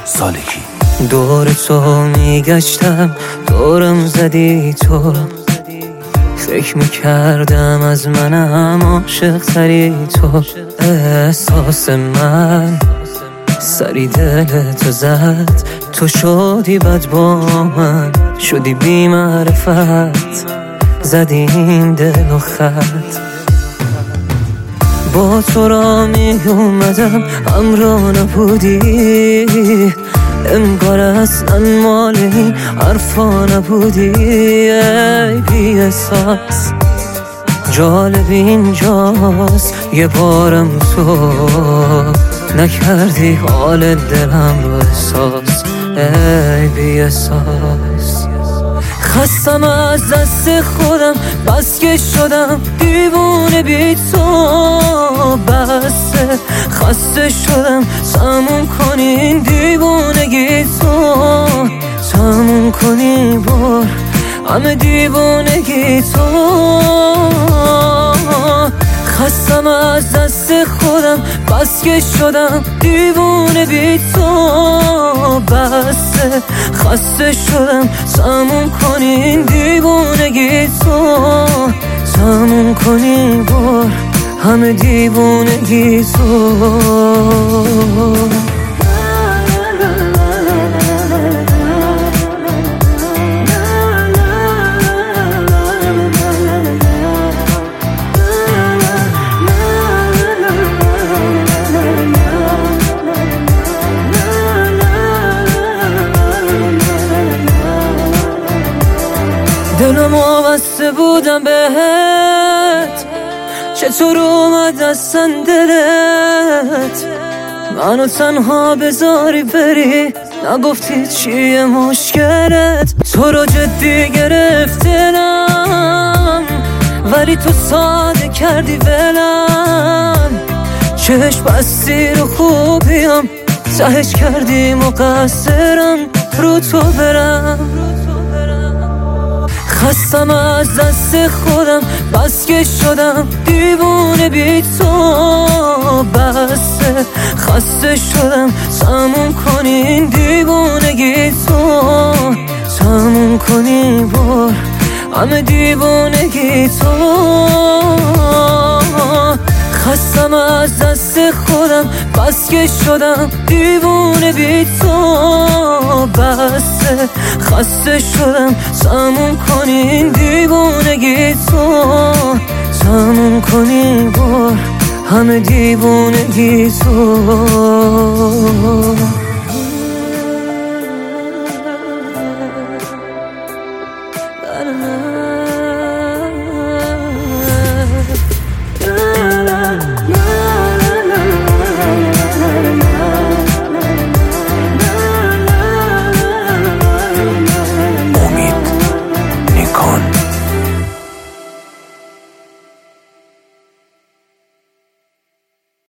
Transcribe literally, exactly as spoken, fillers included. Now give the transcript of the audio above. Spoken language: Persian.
سالکی. دور تو میگشتم، دورم زدی تو، فکر میکردم از منم عاشق تری تو. احساس من سری دل تو زد، تو شدی بد با من، شدی بی معرفت، زدیم دل و خط. با تو را می اومدم همراه نبودی، انگار اصلا مال این حرفا نبودی. ای بی احساس جالب اینجاست، یه بارم تو نکردی حال دلم رو احساس. ای بی احساس خستم از دست خودم، بس که شدم دیوونه بی تو. بسه خسته شدم، تموم کنین دیوونگی تو، تموم کنی بار همه دیوونگی تو. خستم از دست خودم، بس که شدم دیوونه بی تو. بسه خسته شدم، تموم کنین دیوونگی تو، تموم کنی بار همه دیوونگی تو. دلم وابسته بودم بهت، چطور اومد دستن دلت، منو تنها بذاری بری، نگفتی چیه مشکلت. تو رو جدی گرفتنم، ولی تو ساده کردی ولم. چشم بستی رو خوبیم، تهش کردی مقصرم رو تو برم. خستم از دست خودم، بس که شدم دیوونه بی تو. بسه خسته شدم، تموم کنین دیوونگی تو، تموم کنی بار همه دیوونگی تو. خستم از دست خودم، بس که شدم دیوونه بی تو. بسه خسته شدم، تموم کنین دیوونگی تو، تموم کنی بار همه دیوونگی تو.